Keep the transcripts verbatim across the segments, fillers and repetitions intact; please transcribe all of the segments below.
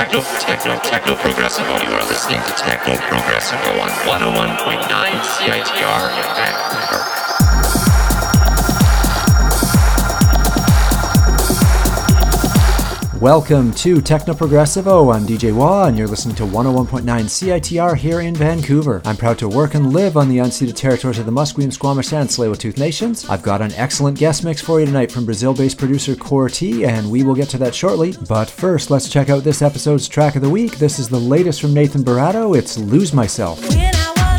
techno, techno, techno progressivo. You are listening to Techno Progressivo on one oh one point nine C I T R in Vancouver. Welcome to Techno Progressivo. I'm D J Wah, and you're listening to one oh one point nine C I T R here in Vancouver. I'm proud to work and live on the unceded territories of the Musqueam, Squamish, and Tsleil-Waututh nations. I've got an excellent guest mix for you tonight from Brazil-based producer Core T, and we will get to that shortly. But first, let's check out this episode's track of the week. This is the latest from Nathan Barato. It's Lose Myself. Yeah.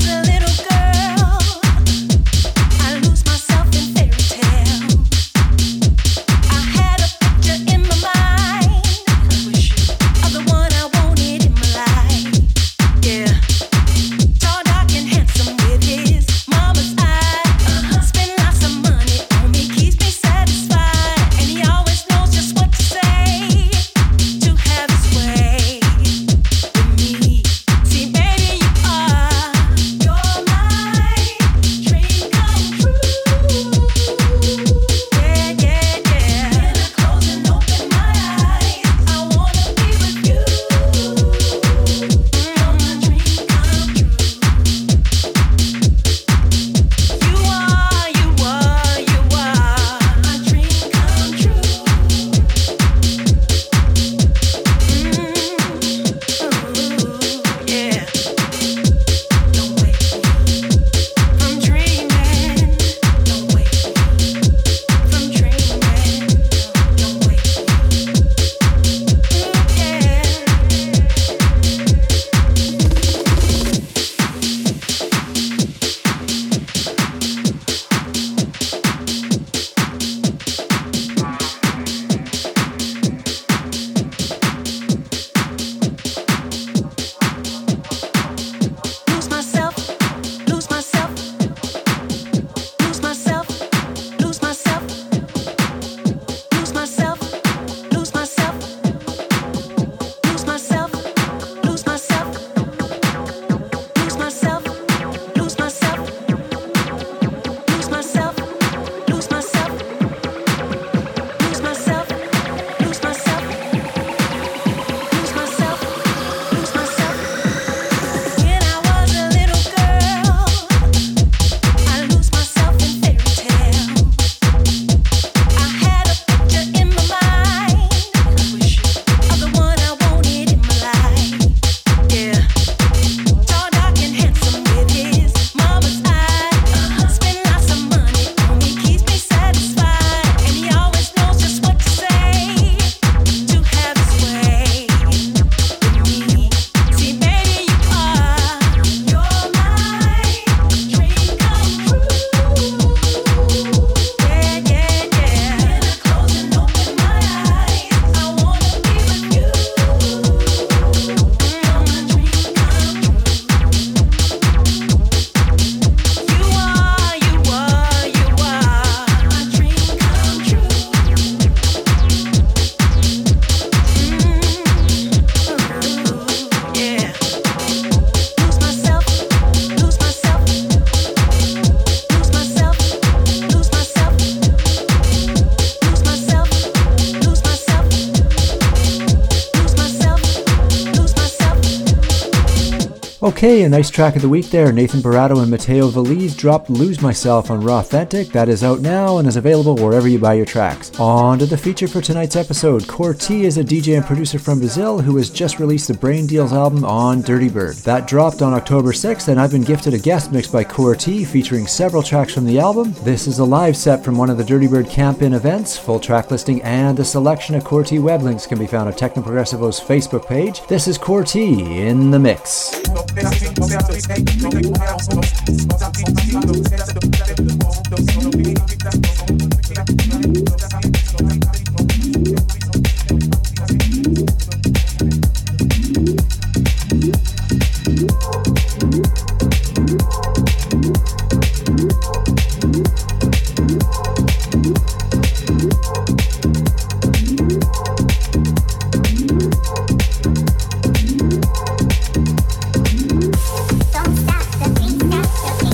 Okay, a nice track of the week there. Nathan Barato and Matteo Veliz dropped Lose Myself on Raw Authentic. That is out now and is available wherever you buy your tracks. On to the feature for tonight's episode. Core T is a D J and producer from Brazil who has just released the Brain Deals album on Dirty Bird. That dropped on October sixth, and I've been gifted a guest mix by Core T featuring several tracks from the album. This is a live set from one of the Dirty Bird Camp-In events. Full track listing and a selection of Core T web links can be found on Techno Progressivo's Facebook page. This is Core T in the mix. Don't stop the beat, stop the beat.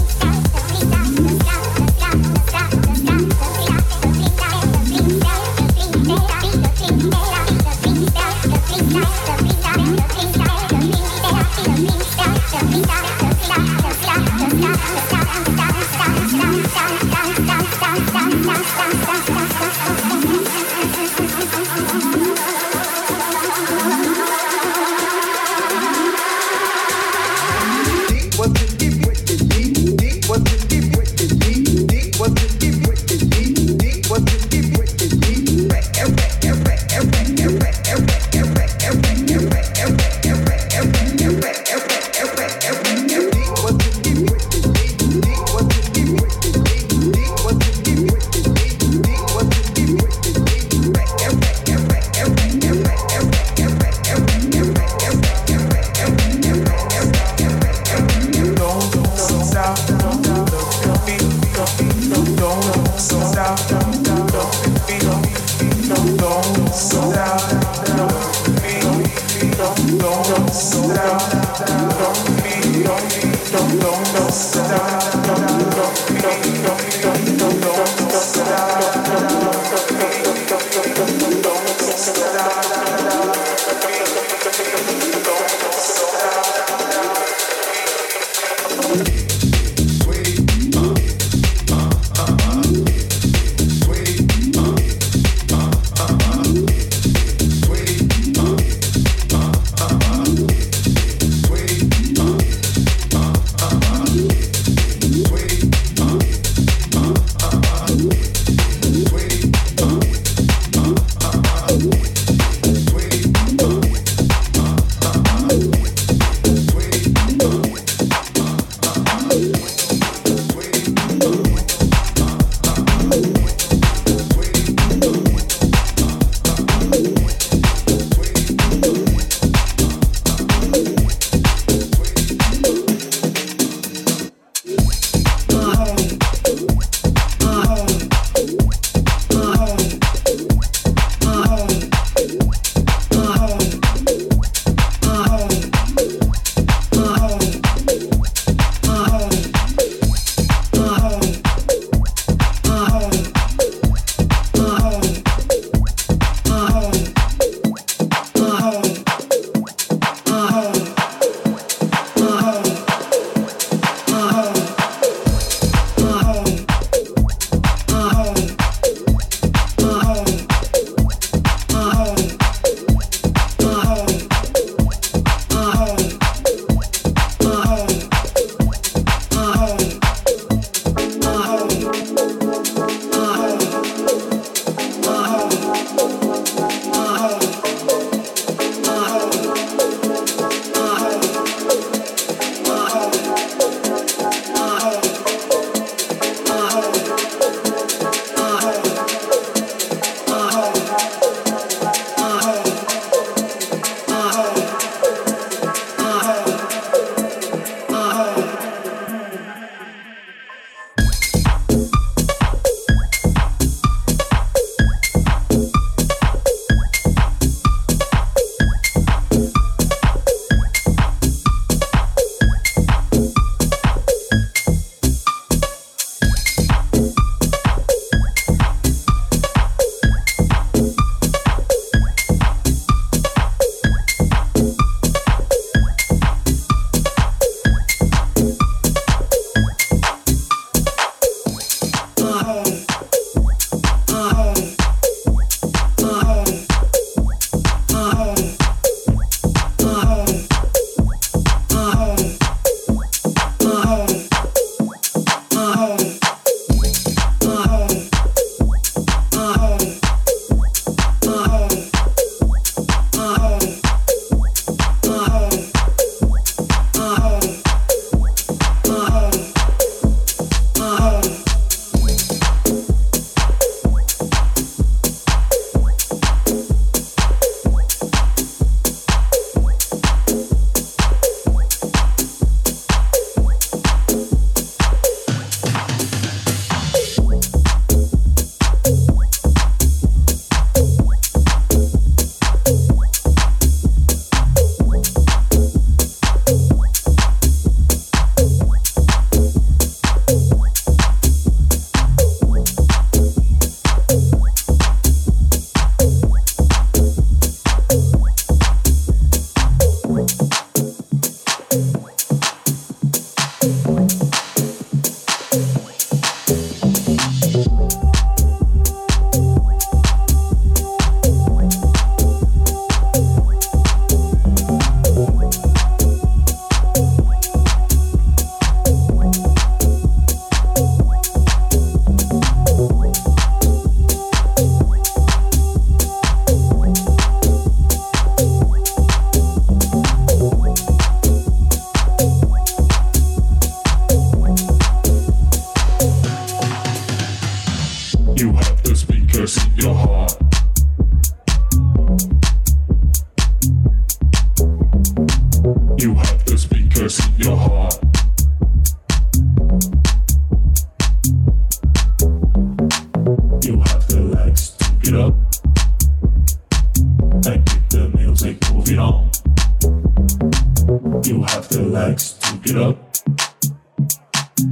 You have the legs to get up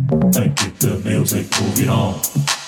the music, moving on.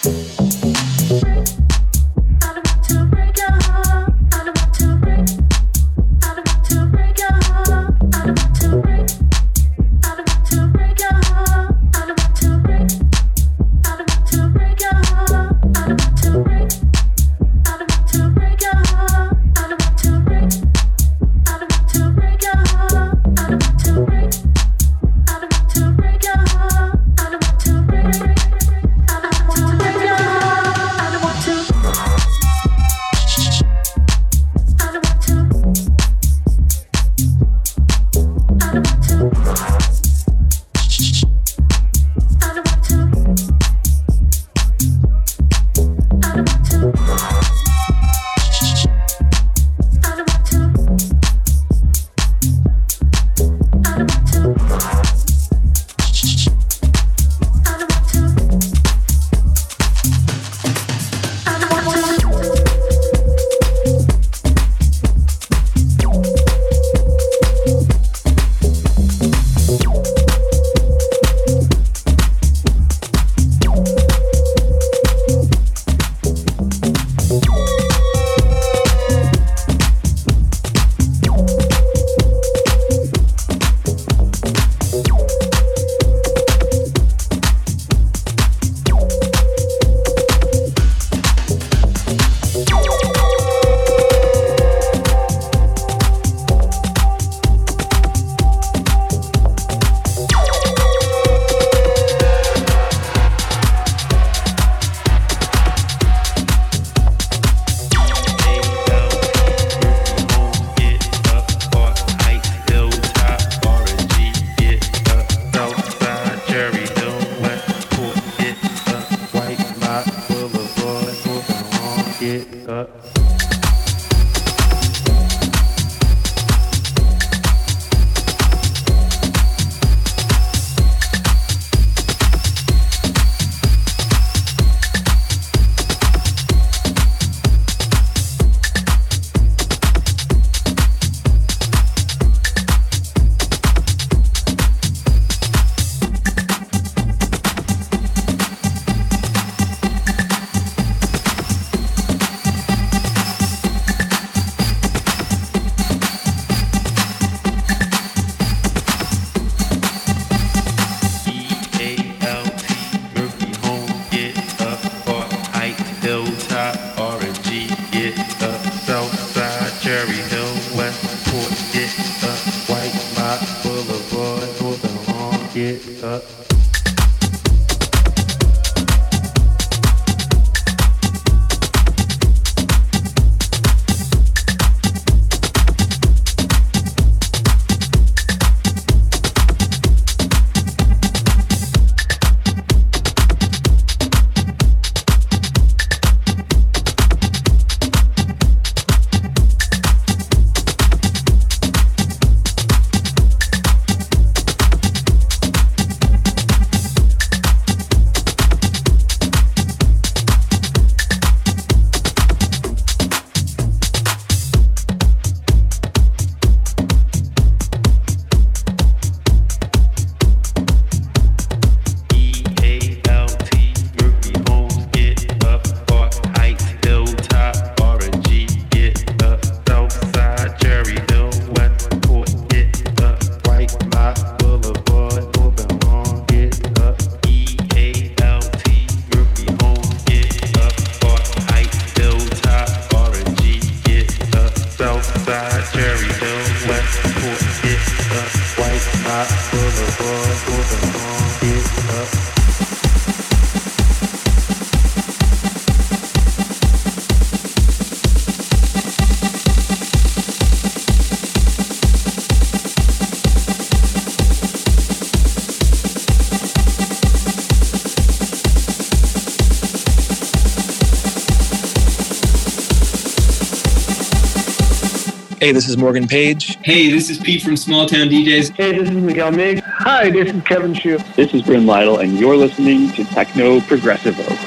Hey, this is Morgan Page. Hey, this is Pete from Small Town D Js. Hey, this is Miguel Mig. Hi, this is Kevin Shu. This is Bryn Lytle, and you're listening to Techno Progressive Oak.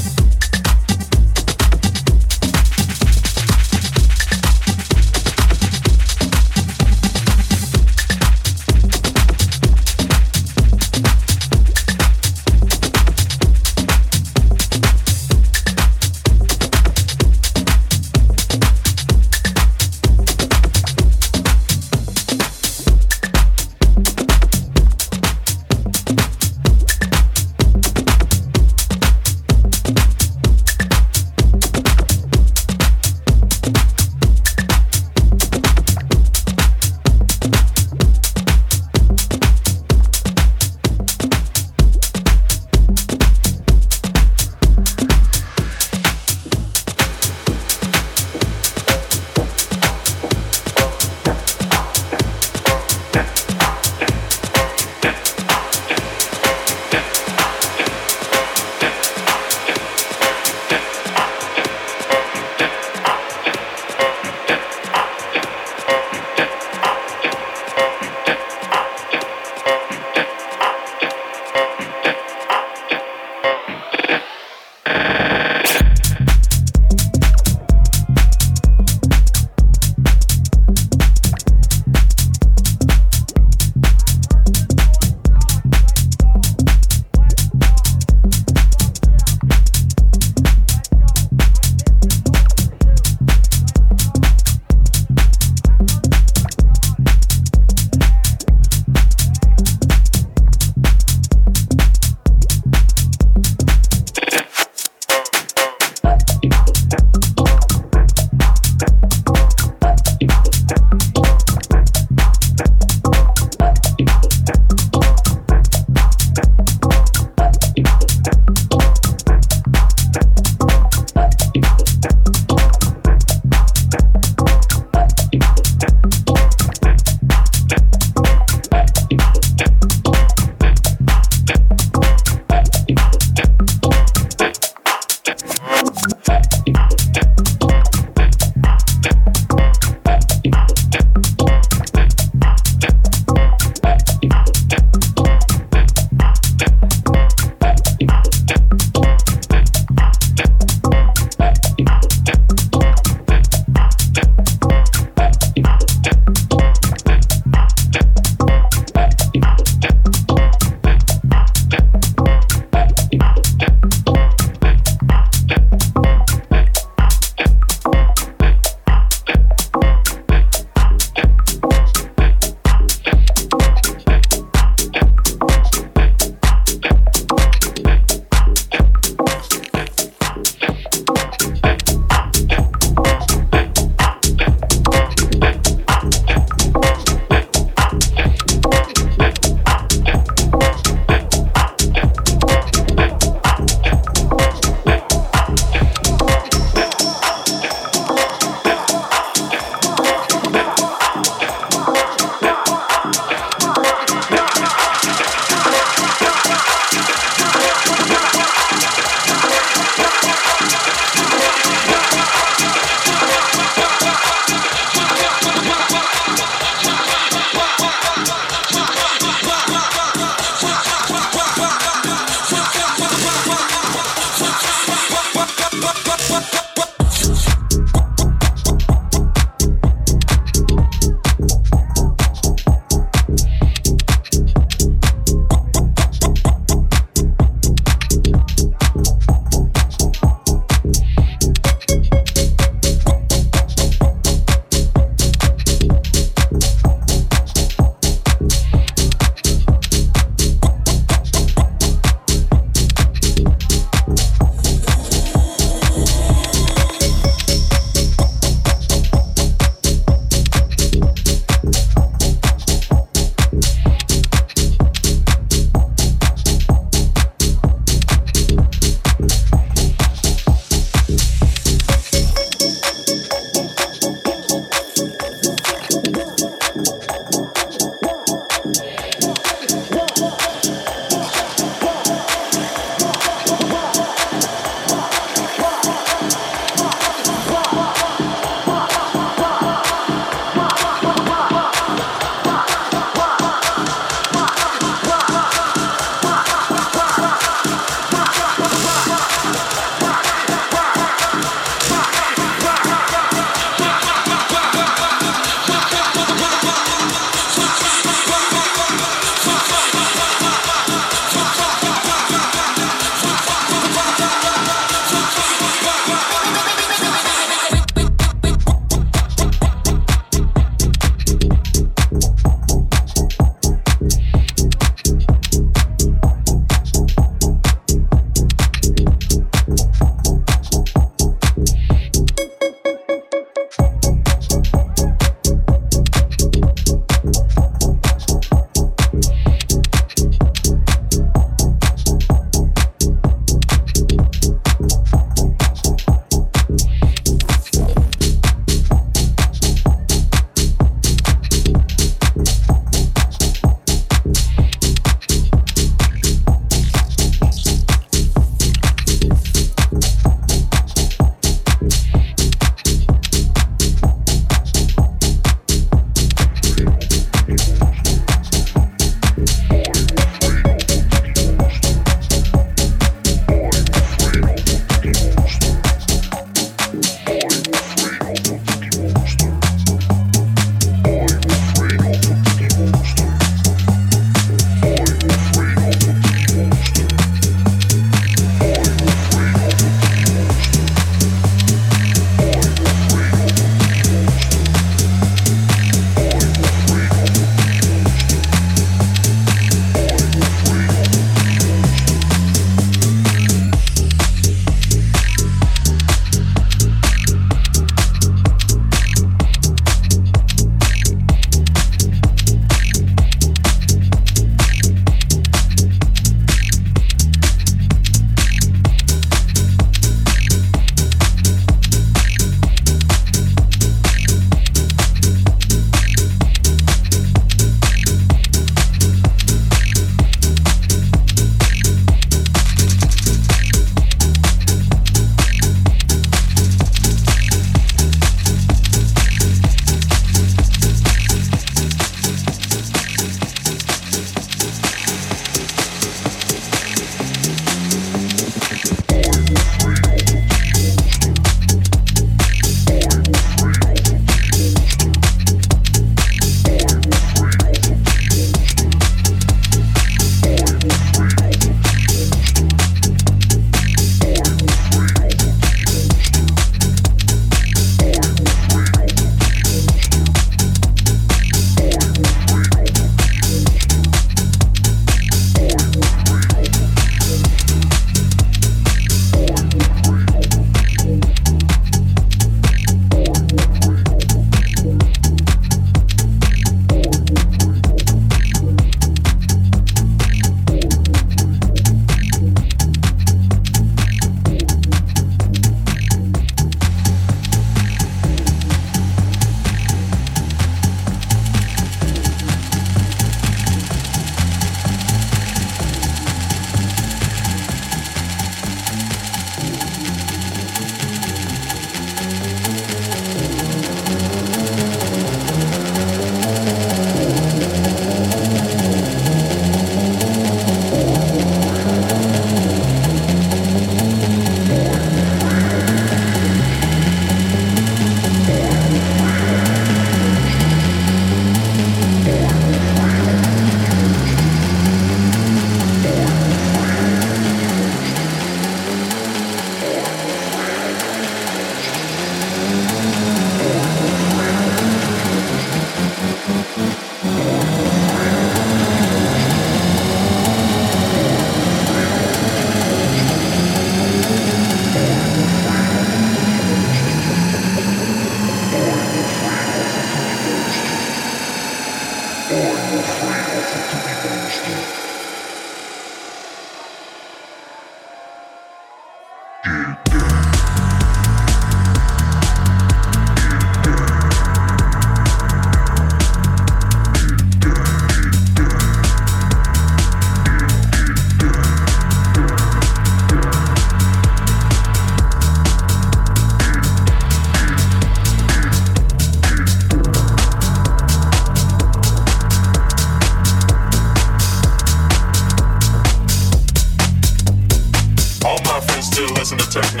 techno.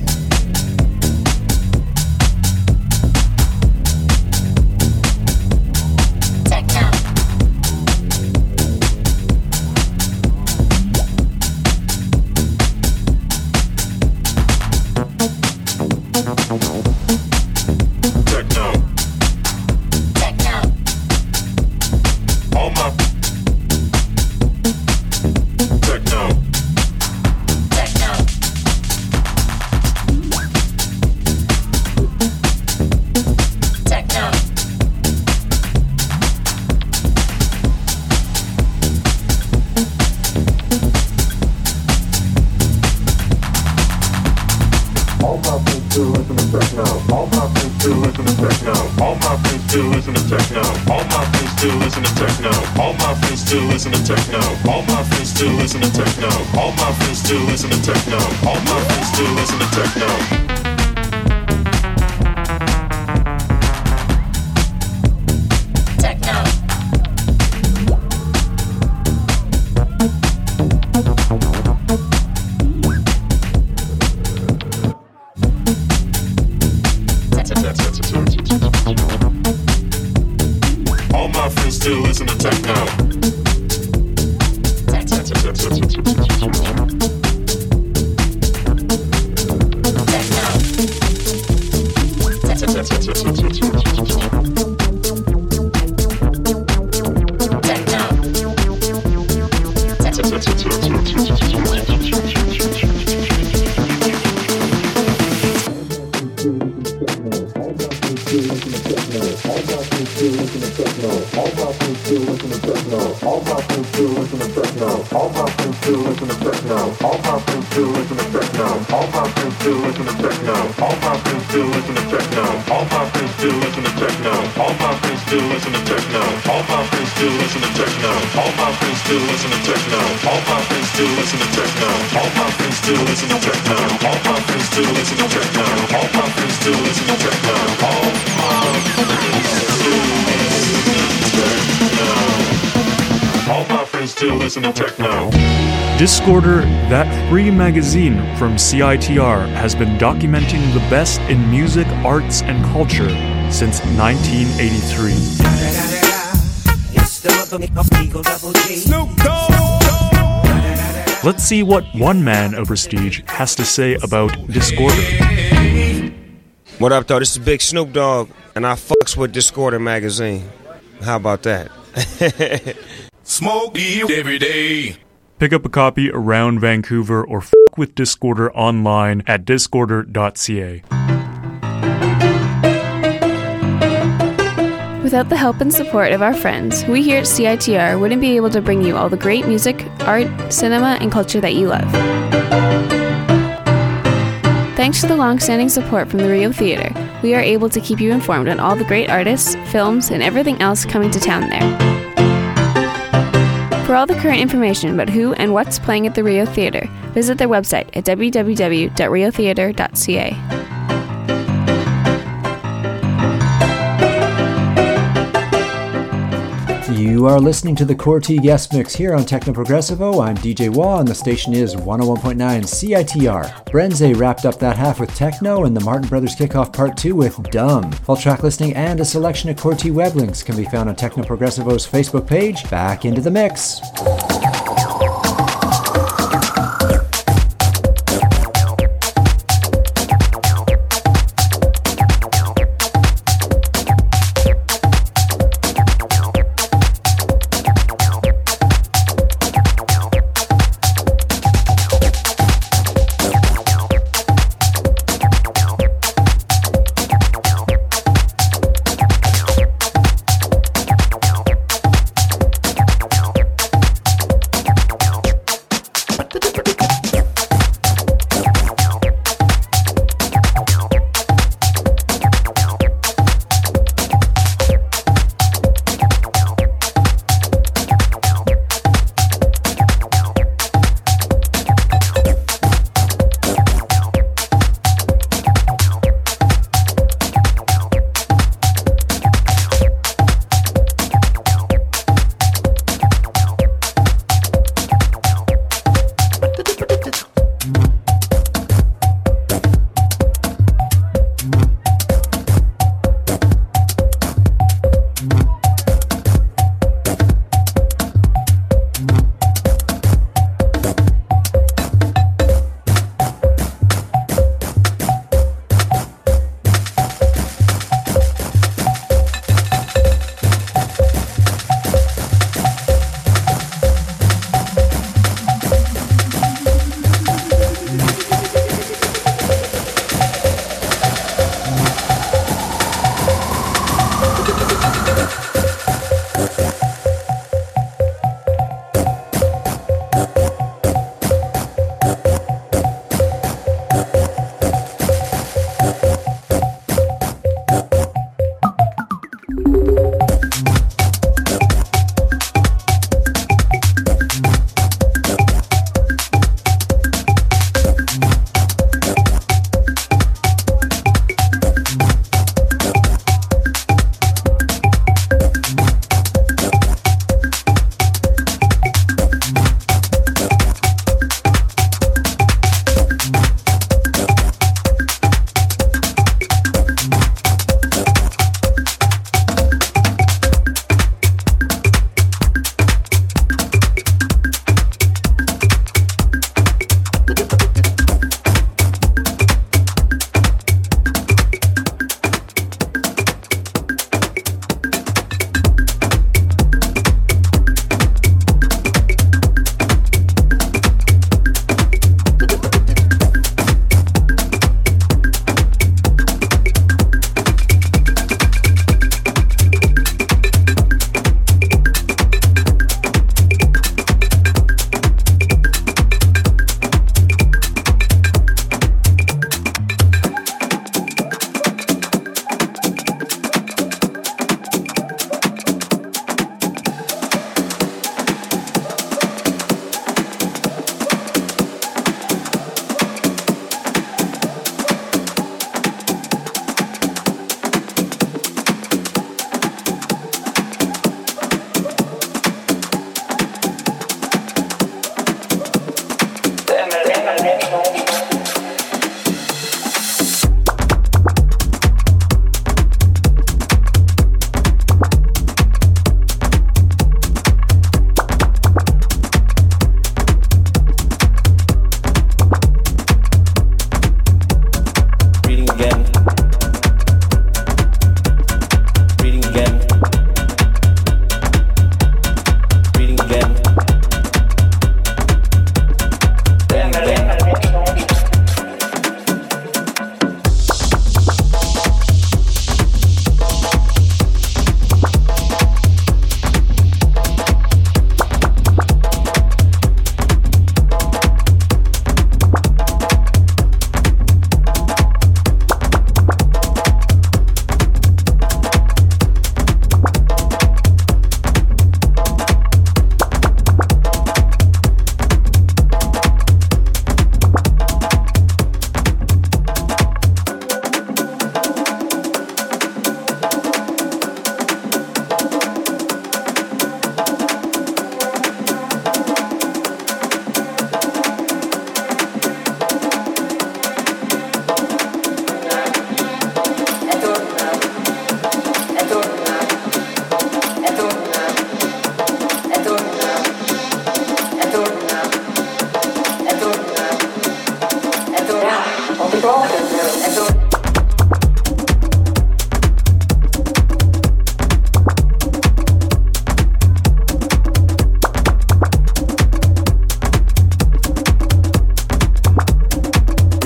Discorder, that free magazine from C I T R, has been documenting the best in music, arts, and culture since nineteen eighty-three. Let's see what one man of prestige has to say about Discorder. What up, though? This is Big Snoop Dogg, and I fucks with Discorder magazine. How about that? Smoke weed every day. Pick up a copy around Vancouver or f*** with Discorder online at discorder dot c a. Without the help and support of our friends, we here at C I T R wouldn't be able to bring you all the great music, art, cinema, and culture that you love. Thanks to the long-standing support from the Rio Theatre, we are able to keep you informed on all the great artists, films, and everything else coming to town there. For all the current information about who and what's playing at the Rio Theatre, visit their website at w w w dot rio theatre dot c a. You are listening to the Core T Guest Mix here on Techno Progressivo. I'm D J Wah, and the station is one oh one point nine C I T R. Brenze wrapped up that half with Techno, and the Martin Brothers kick off part two with Dumb. Full track listing and a selection of Core T web links can be found on Techno Progressivo's Facebook page. Back into the mix.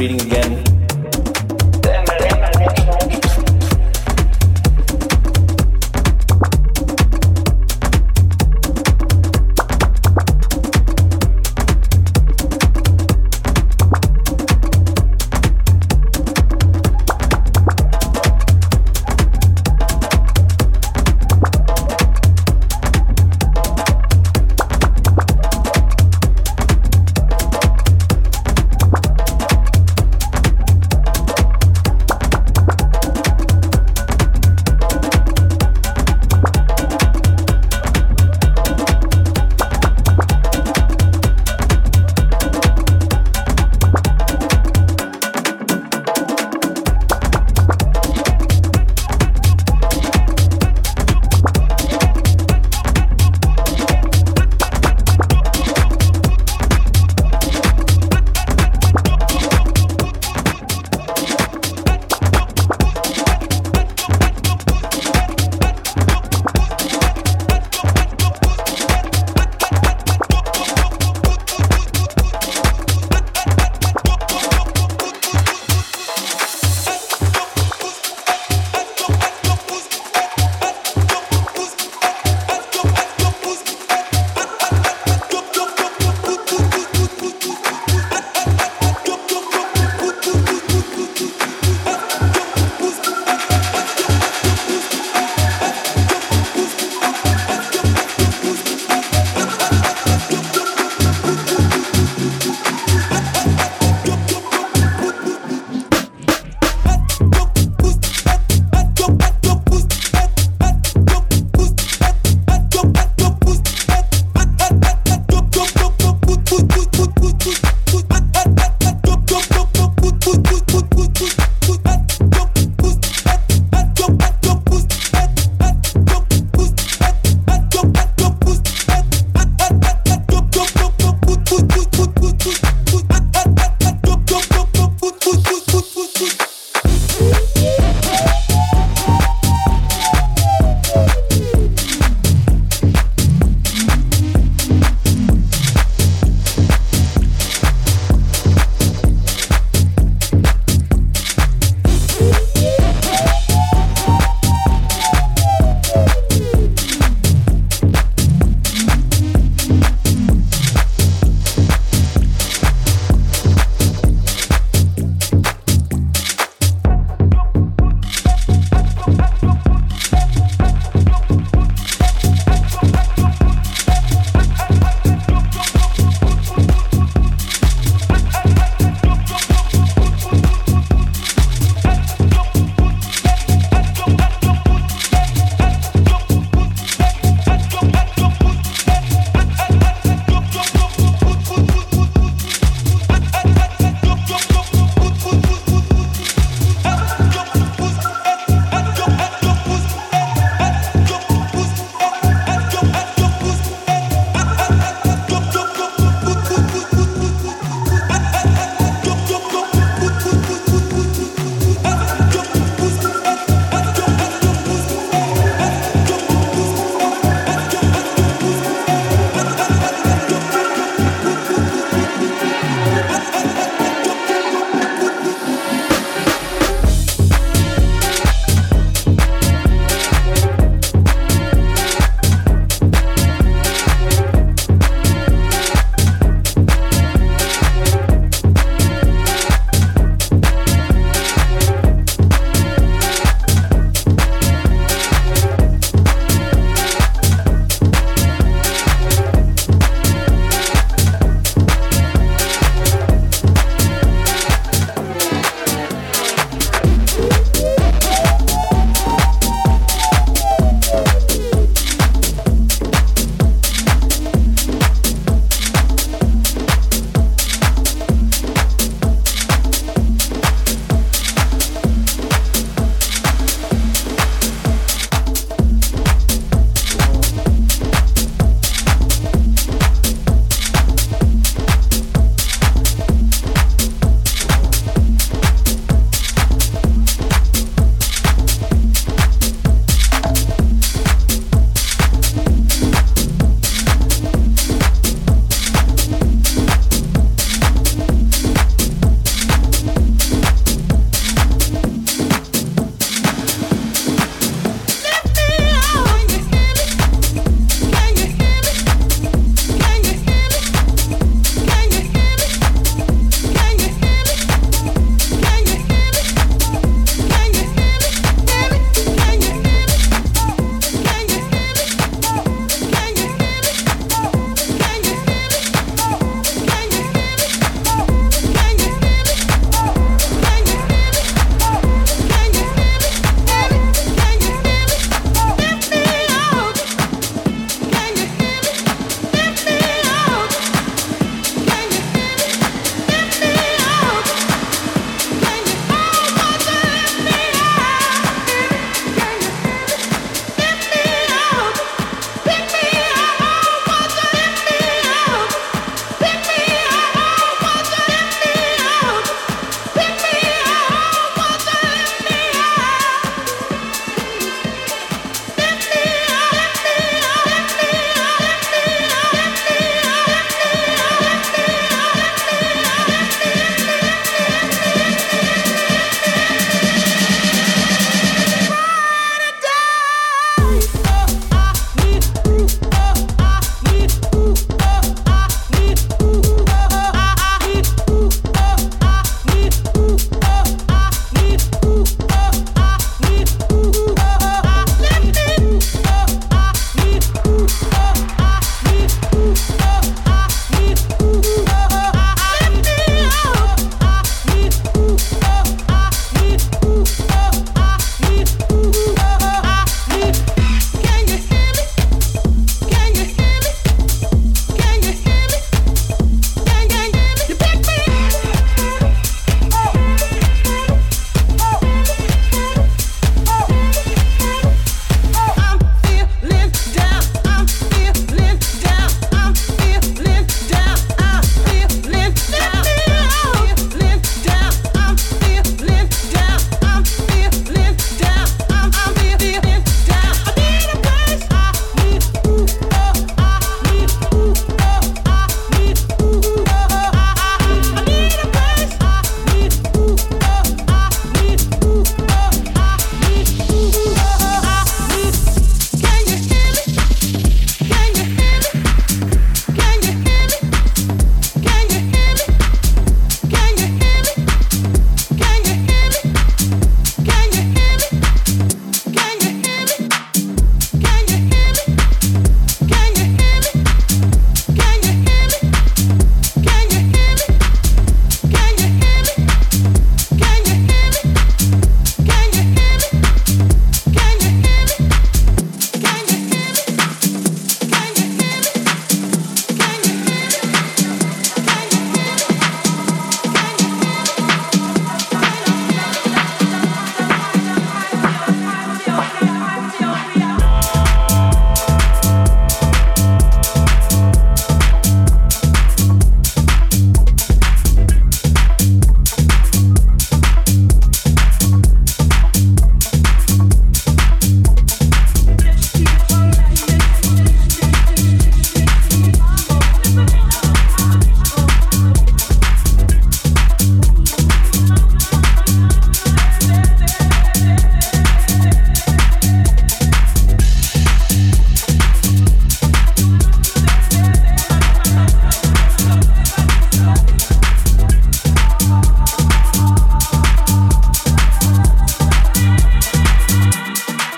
reading again.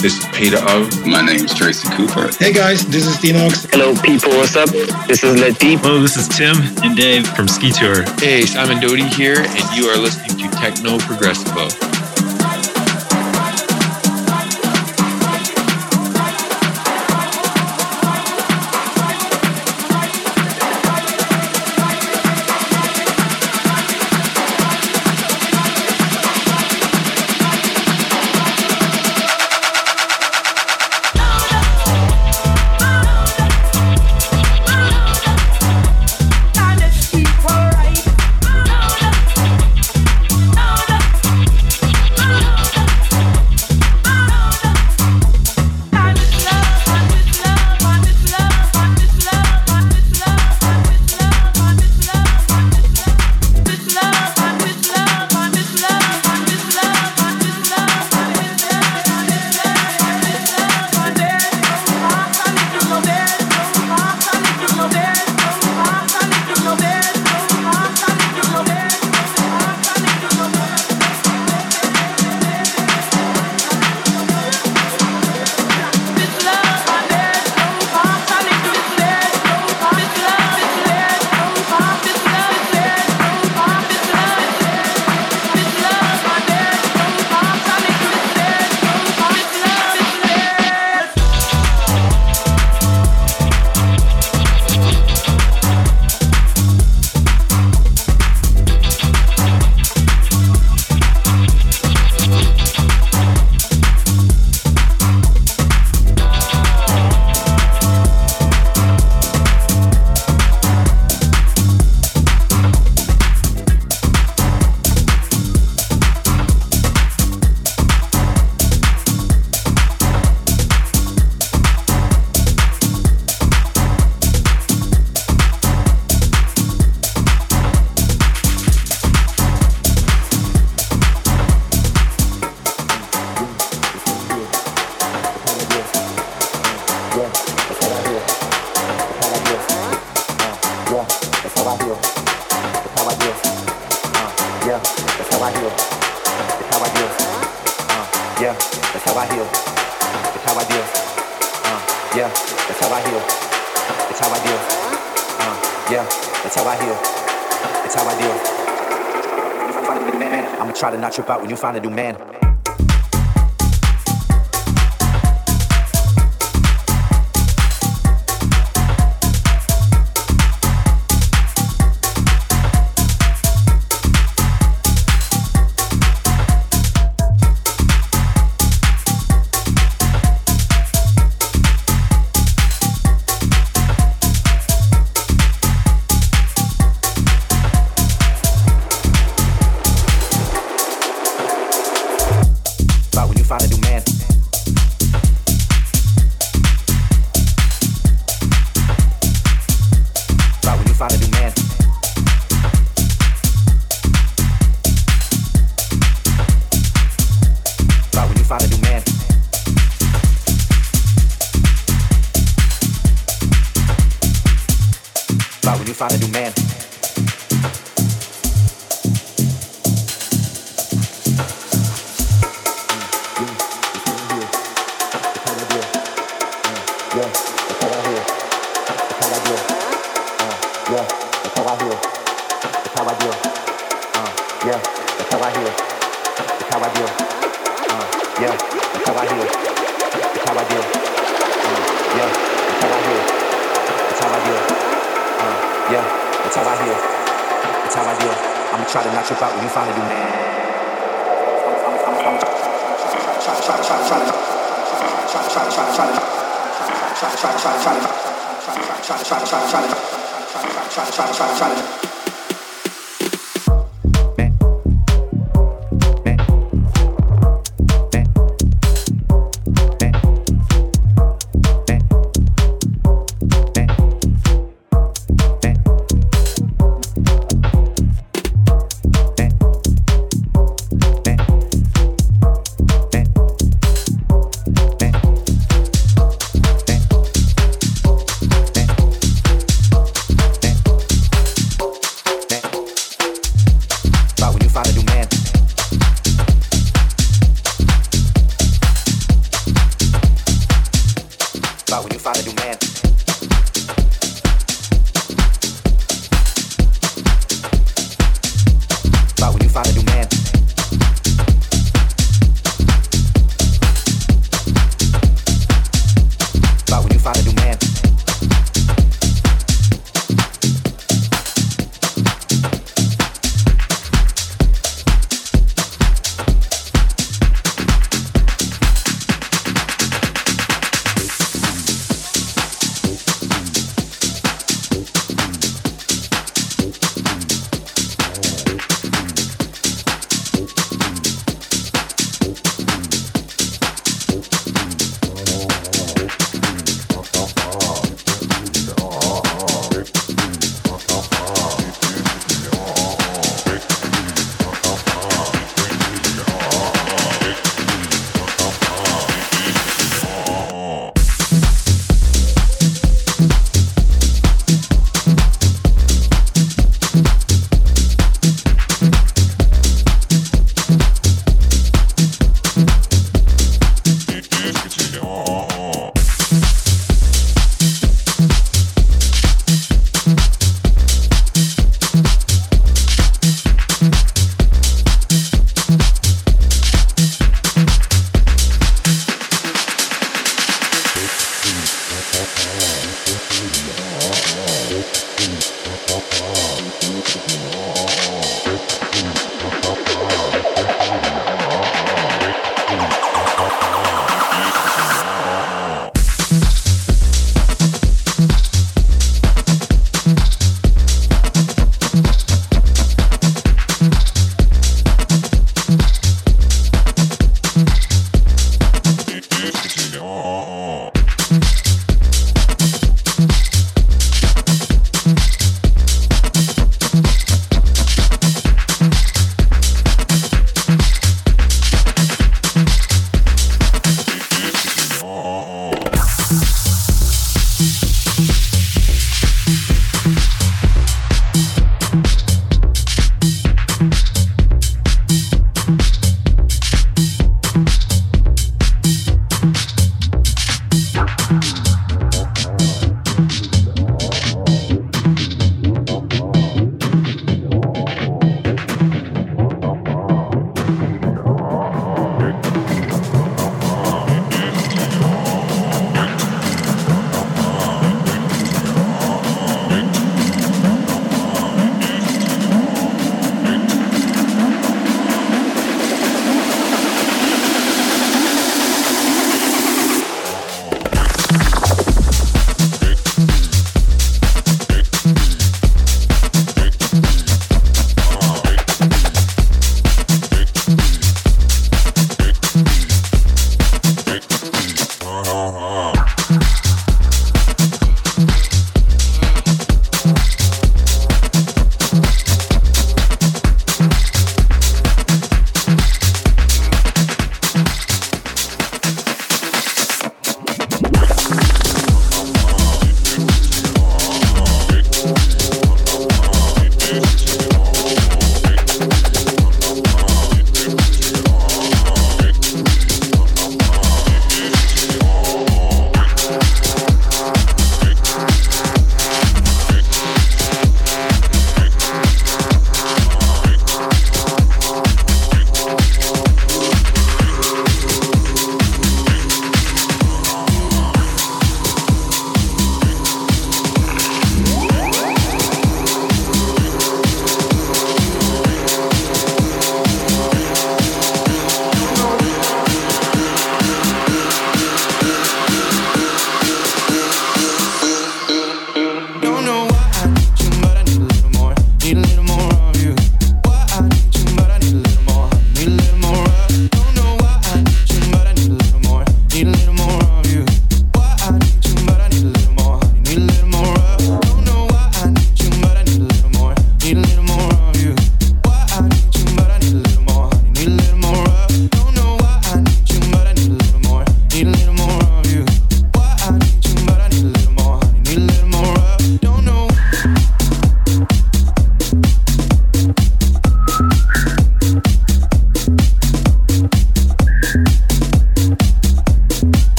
This is Peter O. My name's Tracy Cooper. Hey guys, this is Dinox. Hello people, what's up? This is Latif. Hello, this is Tim and Dave from Ski Tour. Hey, Simon Doty here, and you are listening to Techno Progressivo. Trip out when you find a new man.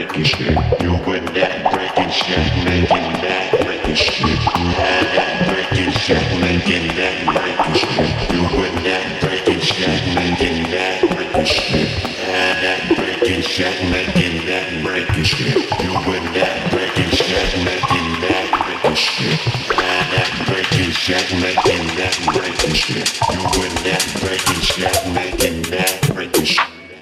breaking shit. You with that breaking shit, making that breaking shit. That breaking shit, making that breaking shit. You with that breaking shit, making that breaking shit. That breaking shit, making that breaking shit. You with that breaking shit, making that breaking shit. That breaking shit, making that breaking shit. You with that breaking shit, making that breaking shit.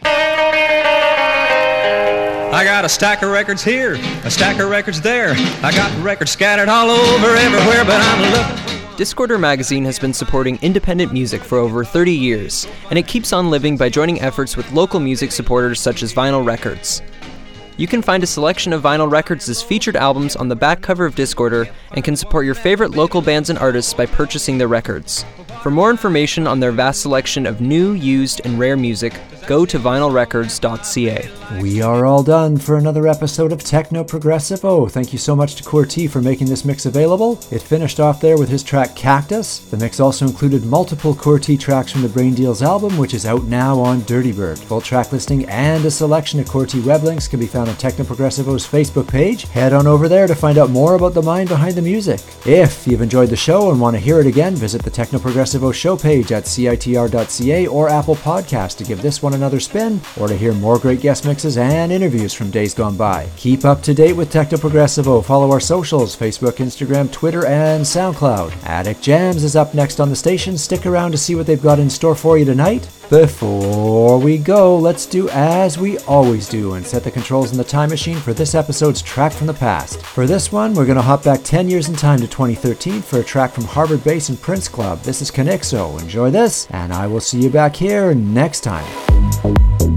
I got a stack of records here, a stack of records there. I got records scattered all over everywhere, but I'm looking. Discorder magazine has been supporting independent music for over thirty years, and it keeps on living by joining efforts with local music supporters such as Vinyl Records. You can find a selection of Vinyl Records' featured albums on the back cover of Discorder and can support your favorite local bands and artists by purchasing their records. For more information on their vast selection of new, used, and rare music, go to vinyl records dot c a. We are all done for another episode of Techno Progressivo. Thank you so much to Corti for making this mix available. It finished off there with his track Cactus. The mix also included multiple Corti tracks from the Brain Deals album, which is out now on Dirty Bird. Full track listing and a selection of Corti web links can be found on Techno Progressivo's Facebook page. Head on over there to find out more about the mind behind the music. If you've enjoyed the show and want to hear it again, visit the Techno Progressivo show page at c i t r dot c a or Apple Podcast to give this one another spin, or to hear more great guest mixes and interviews from days gone by. Keep up to date with Techno Progressivo. Follow our socials, Facebook, Instagram, Twitter, and SoundCloud. Attic Jams is up next on the station. Stick around to see what they've got in store for you tonight. Before we go, let's do as we always do and set the controls in the time machine for this episode's track from the past. For this one, we're going to hop back ten years in time to twenty thirteen for a track from Harvard Bass and Prince Club. This is Canixo. Enjoy this, and I will see you back here next time.